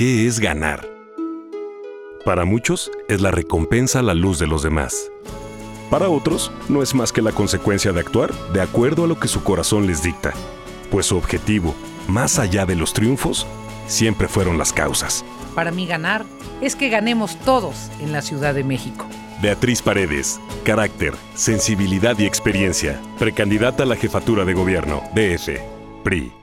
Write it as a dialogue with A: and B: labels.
A: qué es ganar. Para muchos es la recompensa a la luz de los demás. Para otros no es más que la consecuencia de actuar de acuerdo a lo que su corazón les dicta, pues su objetivo, más allá de los triunfos, siempre fueron las causas.
B: Para mí ganar es que ganemos todos en la Ciudad de México.
A: Beatriz Paredes, carácter, sensibilidad y experiencia, precandidata a la jefatura de gobierno, DF, PRI.